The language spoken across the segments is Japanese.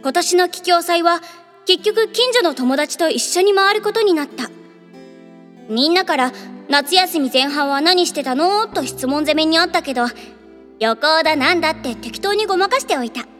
今年の桔梗祭は結局近所の友達と一緒に回ることになった。みんなから夏休み前半は何してたのと質問攻めにあったけど、旅行だなんだって適当にごまかしておいた。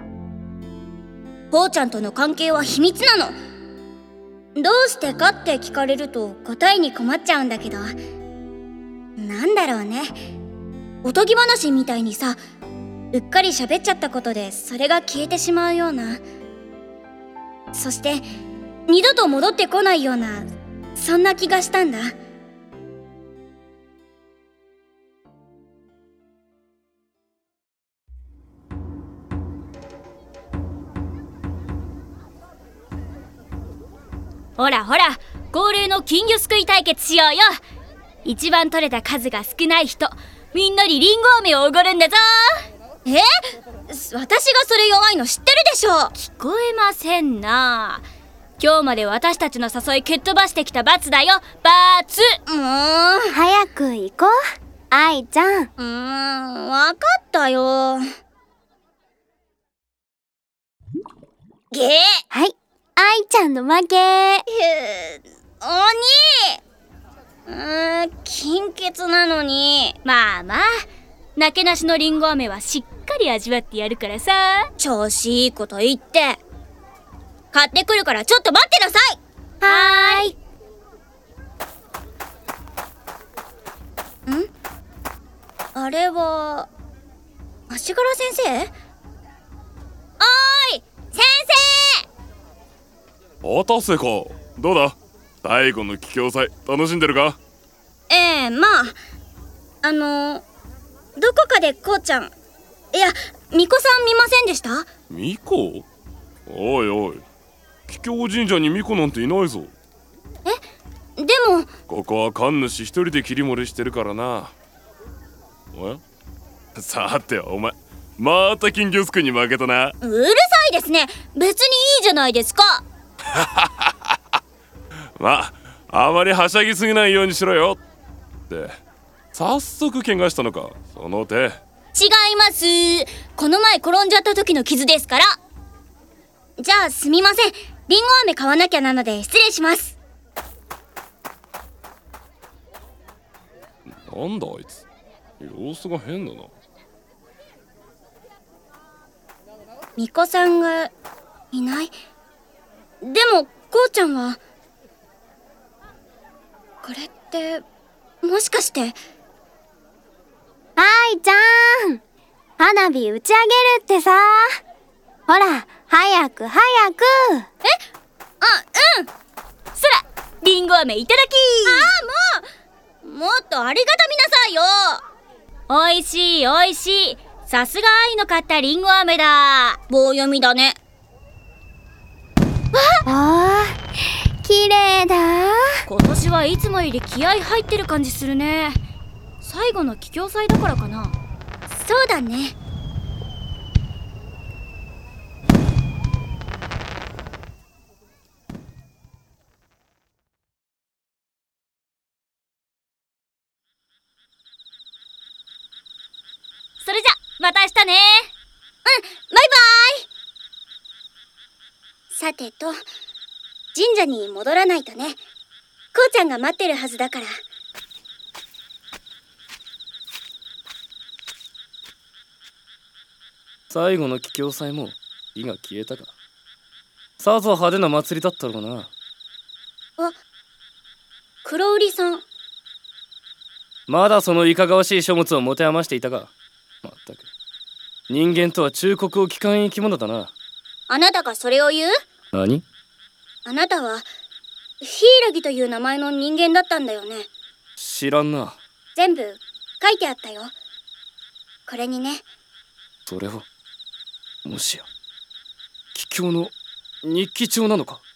こうちゃんとの関係は秘密なの。どうしてかって聞かれると答えに困っちゃうんだけど、なんだろうね、おとぎ話みたいにさ、うっかり喋っちゃったことでそれが消えてしまうような、そして二度と戻ってこないような、そんな気がしたんだ。 ほらほら、恒例の金魚すくい対決しようよ。一番取れた数が少ない人、みんなにリンゴ飴をおごるんだぞ。 私がそれ弱いの知ってるでしょ。 聞こえませんな。今日まで私たちの誘い蹴っ飛ばしてきた罰だよ、罰。 早く行こう、愛ちゃん。 わかったよ。ゲー。 はい、愛ちゃんの負け。 金欠なのに。 まあまあ、なけなしのリンゴ飴はしっかり味わってやるからさ。 調子いいこと言って。買ってくるからちょっと待ってなさい。 はーい。 あれは足柄先生？おーい先生。 おたせか、どうだ、最後の桔梗祭楽しんでるか？ まあどこかでこうちゃん、いや巫女さん見ませんでした？ 巫女？おいおい、桔梗神社に巫女なんていないぞ。 でもここは神主一人で切り盛りしてるからな。さてお前、また金魚すくいに負けたな。 うるさいですね。別にいいじゃないですか。 まあ、あまりはしゃぎすぎないようにしろよって。早速怪我したのか、その手。 違います。この前転んじゃった時の傷ですから。じゃあすみません、リンゴ飴買わなきゃなので失礼します。 なんだあいつ、様子が変だな。 巫女さんがいない。でもこうちゃんは、これってもしかして。 愛ちゃん、花火打ち上げるってさ。ほら早く早く。 そら、リンゴ飴いただき。 もっとありがたみなさいよ。 おいしいおいしい、さすが愛の買ったリンゴ飴だ。 棒読みだね。 綺麗だ。 今年はいつもより気合入ってる感じするね。最後の桔梗祭だからかな。 そうだね。 それじゃまた明日ね。 バイバイ。さてと、神社に戻らないとね。こうちゃんが待ってるはずだから。 最後の桔梗祭も火が消えたか。さぞ派手な祭りだったろうな。 黒売りさん。 まだそのいかがわしい書物を持て余していたか。まったく、人間とは忠告を聞かん生き物だな。 あなたがそれを言う？ 何？ あなたはヒイラギという名前の人間だったんだよね。 知らんな。 全部書いてあったよ、これにね。 それはもしや桔梗の日記帳なのか？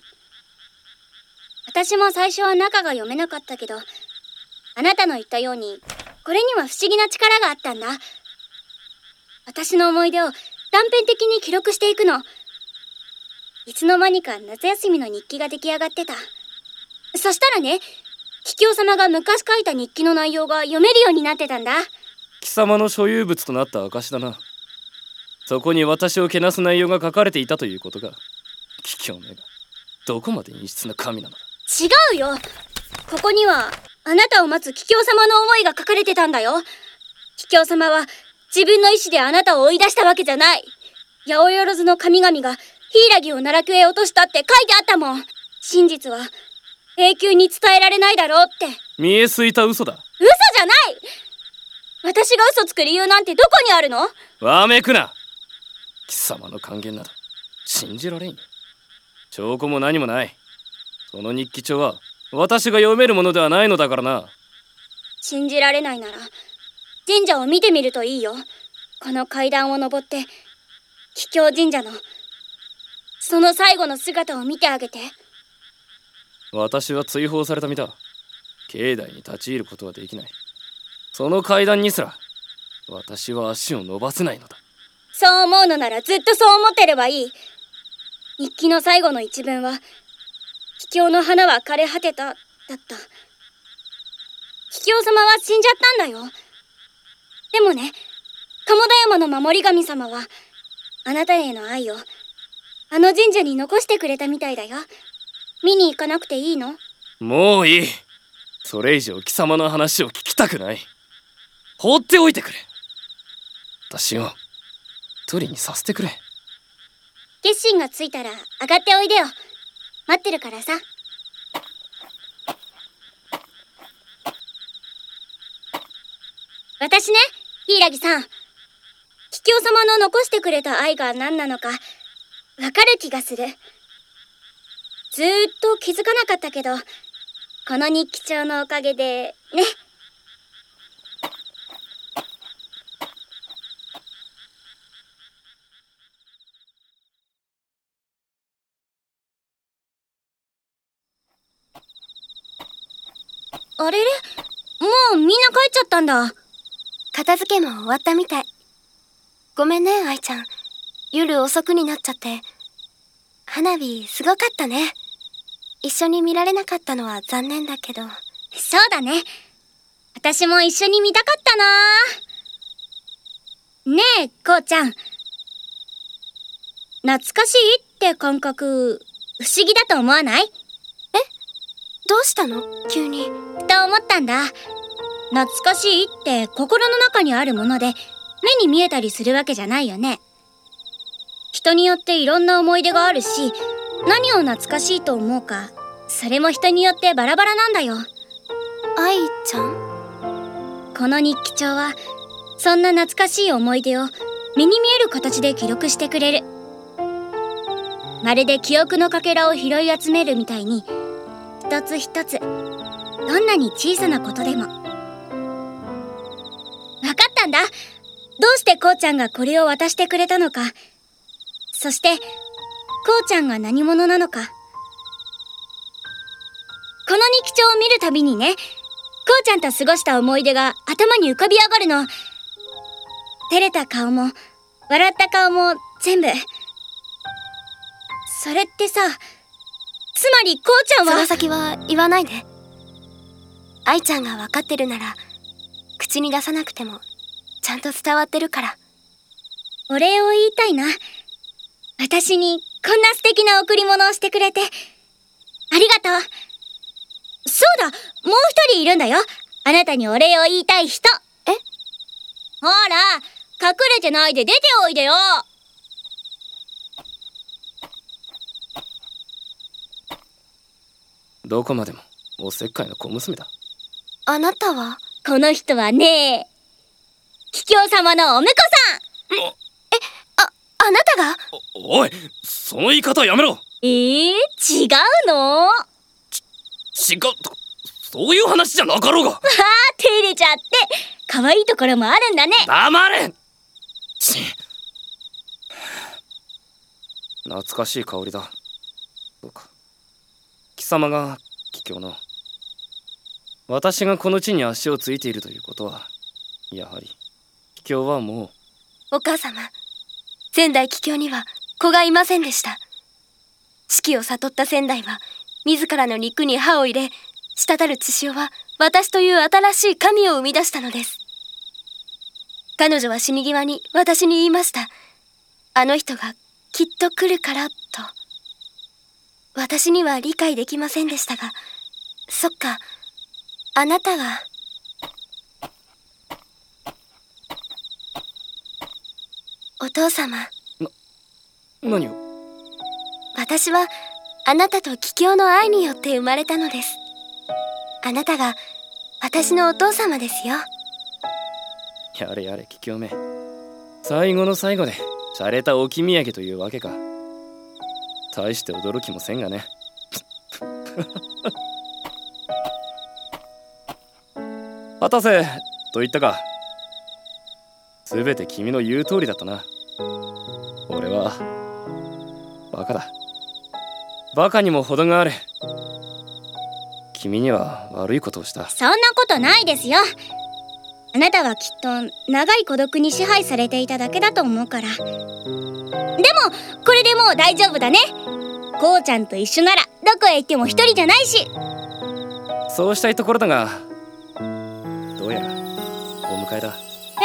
私も最初は中が読めなかったけど、あなたの言ったようにこれには不思議な力があったんだ。私の思い出を断片的に記録していくの。いつの間にか夏休みの日記が出来上がってた。そしたらね、桔梗様が昔書いた日記の内容が読めるようになってたんだ。 貴様の所有物となった証だな。 そこに私をけなす内容が書かれていたということが、桔梗めがどこまで陰湿な神なのだ。 違うよ。ここにはあなたを待つ桔梗様の思いが書かれてたんだよ。桔梗様は自分の意志であなたを追い出したわけじゃない。八百万の神々が柊を奈落へ落としたって書いてあったもん。真実は永久に伝えられないだろうって。 見えすいた嘘だ。 嘘じゃない。私が嘘つく理由なんてどこにあるの？ わめくな。貴様の諫言など信じられんよ。証拠も何もない。その日記帳は私が読めるものではないのだからな。 信じられないなら神社を見てみるといいよ。この階段を登って桔梗神社のその最後の姿を見てあげて。 私は追放された身だ。境内に立ち入ることはできない。その階段にすら私は足を伸ばせないのだ。 そう思うのならずっとそう思ってればいい。日記の最後の一文は桔梗の花は枯れ果てただった。桔梗様は死んじゃったんだよ。でもね、鴨田山の守り神様はあなたへの愛をあの神社に残してくれたみたいだよ。見に行かなくていいの？ もういい。それ以上貴様の話を聞きたくない。放っておいてくれ。私を取りにさせてくれ。 決心がついたら上がっておいでよ。待ってるからさ。私ね、柊さん、桔梗様の残してくれた愛が何なのかわかる気がする。ずーっと気づかなかったけど、この日記帳のおかげでね。あれれ、もうみんな帰っちゃったんだ。 片付けも終わったみたい。ごめんね、愛ちゃん。夜遅くになっちゃって。花火すごかったね。一緒に見られなかったのは残念だけど。 そうだね。私も一緒に見たかったな。ねえ、こうちゃん。懐かしいって感覚、不思議だと思わない？ どうしたの？急に。 と思ったんだ。懐かしいって心の中にあるもので目に見えたりするわけじゃないよね。人によっていろんな思い出があるし、何を懐かしいと思うか、それも人によってバラバラなんだよ。 愛ちゃん？ この日記帳はそんな懐かしい思い出を目に見える形で記録してくれる。まるで記憶のかけらを拾い集めるみたいに、一つ一つどんなに小さなことでも。わかったんだ。どうしてこうちゃんがこれを渡してくれたのか、そしてこうちゃんが何者なのか。この日記帳を見るたびにね、こうちゃんと過ごした思い出が頭に浮かび上がるの。照れた顔も笑った顔も全部。それってさ、つまりこうちゃんは。 その先は言わないで。愛ちゃんが分かってるなら口に出さなくてもちゃんと伝わってるから。 お礼を言いたいな。私にこんな素敵な贈り物をしてくれてありがとう。そうだ、もう一人いるんだよ。あなたにお礼を言いたい人。 え？ ほら、隠れてないで出ておいでよ。 どこまでもおせっかいの小娘だ。 あなたは？ この人はね、桔梗様のお婿あなたが？ おい、その言い方はやめろ。 違うの？ 違う、そういう話じゃなかろうが。 照れちゃって可愛いところもあるんだね。 黙れ。懐かしい香りだ。そうか、貴様が桔梗の。私がこの地に足をついているということは、やはり桔梗はもお母様、仙台桔梗には子がいませんでした。死期を悟った仙台は自らの肉に歯を入れ、滴る血潮は私という新しい神を生み出したのです。彼女は死に際に私に言いました。 あの人がきっと来るからと。私には理解できませんでしたが、そっか、あなたが。お父様。 何を？ 私はあなたと桔梗の愛によって生まれたのです。あなたが私のお父様ですよ。 やれやれ桔梗め、最後の最後で洒落た置き土産というわけか。大して驚きもせんがね。博士と言ったか。すべて君の言う通りだったな。俺はバカだ。バカにも程がある。君には悪いことをした。 そんなことないですよ。あなたはきっと長い孤独に支配されていただけだと思うから。でもこれでもう大丈夫だね。こうちゃんと一緒ならどこへ行っても一人じゃないし。 そうしたいところだが、どうやらお迎えだ。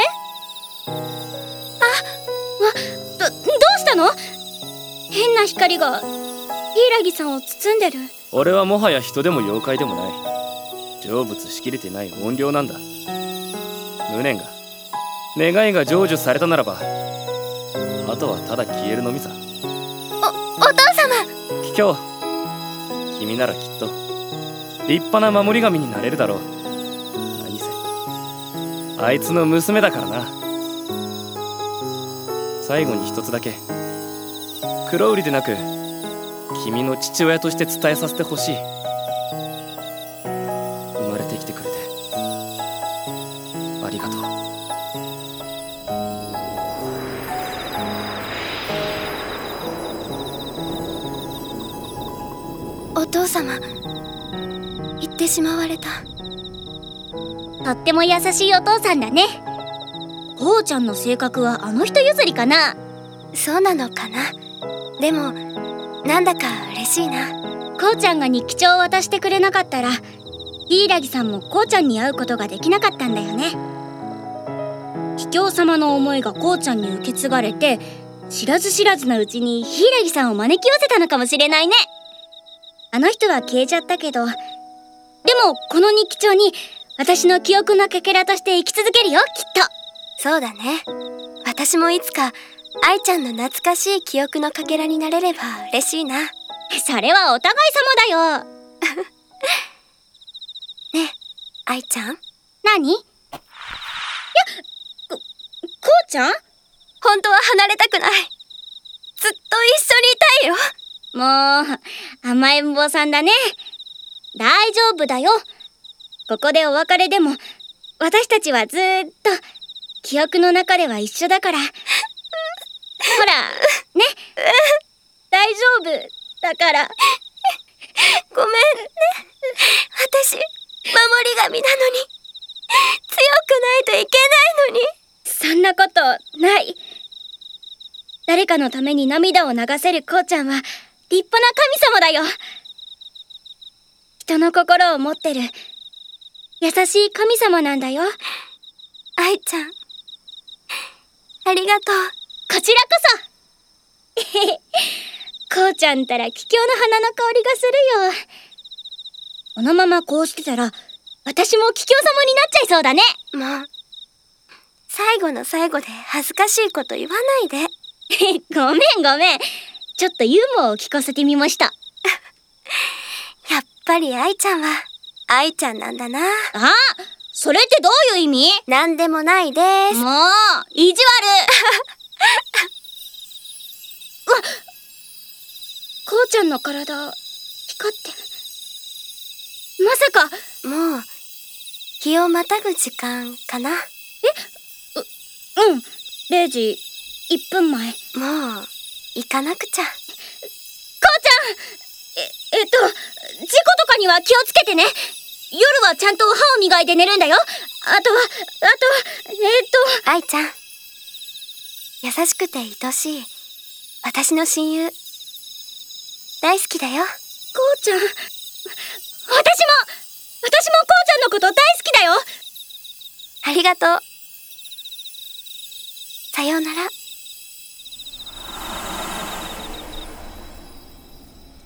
どうしたの？変な光が柊さんを包んでる。 俺はもはや人でも妖怪でもない。成仏しきれてない怨霊なんだ。無念が願いが成就されたならば、あとはただ消えるのみさ。 お父様。 桔梗、君ならきっと立派な守り神になれるだろう。何せあいつの娘だからな。最後に一つだけ、黒売りでなく君の父親として伝えさせてほしい。生まれてきてくれてありがとう。 お父様、言ってしまわれた。 とっても優しいお父さんだね。こうちゃんの性格はあの人譲りかな。 そうなのかな。でもなんだか嬉しいな。 こうちゃんが日記帳を渡してくれなかったら、柊さんもこうちゃんに会うことができなかったんだよね。桔梗様の思いがこうちゃんに受け継がれて、知らず知らずのうちに柊さんを招き寄せたのかもしれないね。あの人は消えちゃったけど、でもこの日記帳に私の記憶のかけらとして生き続けるよ、きっと。 そうだね。私もいつか愛ちゃんの懐かしい記憶のかけらになれれば嬉しいな。 それはお互い様だよ。 ねえ、愛ちゃん。 何？いや、こうちゃん？ 本当は離れたくない。ずっと一緒にいたいよ。 もう甘えん坊さんだね。大丈夫だよ。ここでお別れでも私たちはずーっと記憶の中では一緒だから。ほらね、大丈夫だから。 ごめんね。私守り神なのに、強くないといけないのに。 そんなことない。誰かのために涙を流せるこうちゃんは立派な神様だよ。人の心を持ってる優しい神様なんだよ。 愛ちゃん、ありがとう。 こちらこそ。こうちゃんたら桔梗の花の香りがするよ。このままこうしてたら私も桔梗様になっちゃいそうだね。 もう最後の最後で恥ずかしいこと言わないで。 ごめんごめん。ちょっとユーモアを聞かせてみました。 やっぱり愛ちゃんは愛ちゃんなんだな。 あ、それってどういう意味？ なんでもないです。 もう意地悪。うわっ、こうちゃんの体光ってる。まさかもう日をまたぐ時間かな。 うん、0時1分前。 もう行かなくちゃ。 こうちゃん、事故とかには気をつけてね。夜はちゃんと歯を磨いて寝るんだよ。あとは愛ちゃん、優しくて愛しい私の親友大好きだよ。 こうちゃん、私もこうちゃんのこと大好きだよ。 ありがとう。さようなら。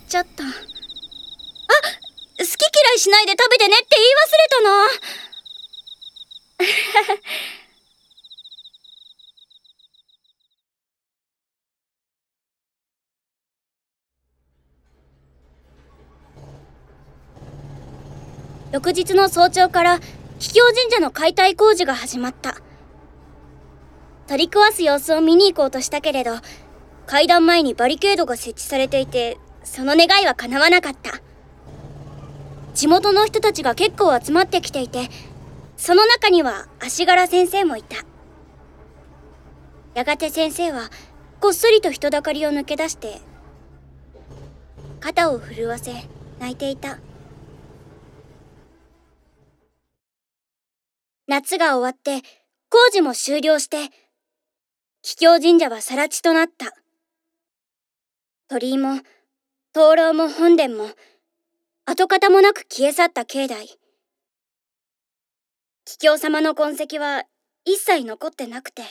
ちゃった。あ、好き嫌いしないで食べてねって言い忘れたな。翌日の早朝から桔梗神社の解体工事が始まった。取り壊す様子を見に行こうとしたけれど、階段前にバリケードが設置されていて、その願いは叶わなかった。地元の人たちが結構集まってきていて、その中には足柄先生もいた。やがて先生はこっそりと人だかりを抜け出して肩を震わせ泣いていた。夏が終わって工事も終了して、桔梗神社は更地となった。鳥居も灯籠も本殿も跡形もなく消え去った境内。桔梗様の痕跡は一切残ってなくて。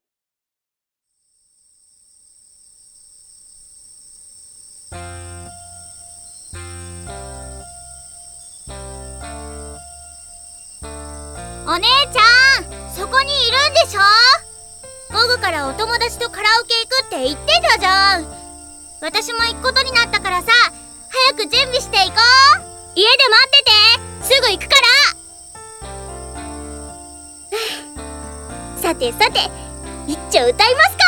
お姉ちゃん、そこにいるんでしょ？午後からお友達とカラオケ行くって言ってたじゃん。私も行くことになったからさ、早く準備していこう。家で待ってて、すぐ行くから。さてさて、一丁歌いますか。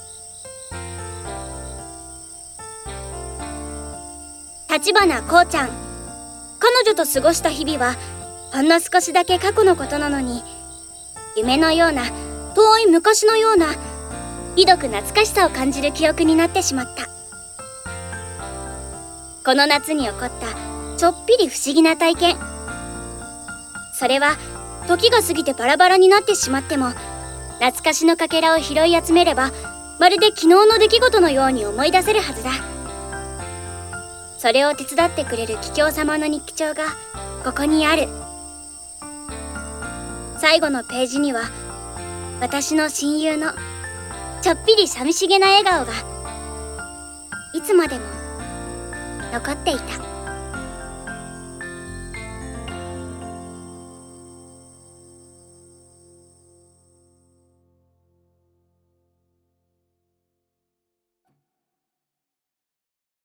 橘こうちゃん。彼女と過ごした日々はほんの少しだけ過去のことなのに、夢のような遠い昔のようなひどく懐かしさを感じる記憶になってしまった。この夏に起こったちょっぴり不思議な体験。それは時が過ぎてバラバラになってしまっても、懐かしのかけらを拾い集めれば、まるで昨日の出来事のように思い出せるはずだ。それを手伝ってくれる桔梗様の日記帳がここにある。最後のページには私の親友のちょっぴり寂しげな笑顔がいつまでも残っていた。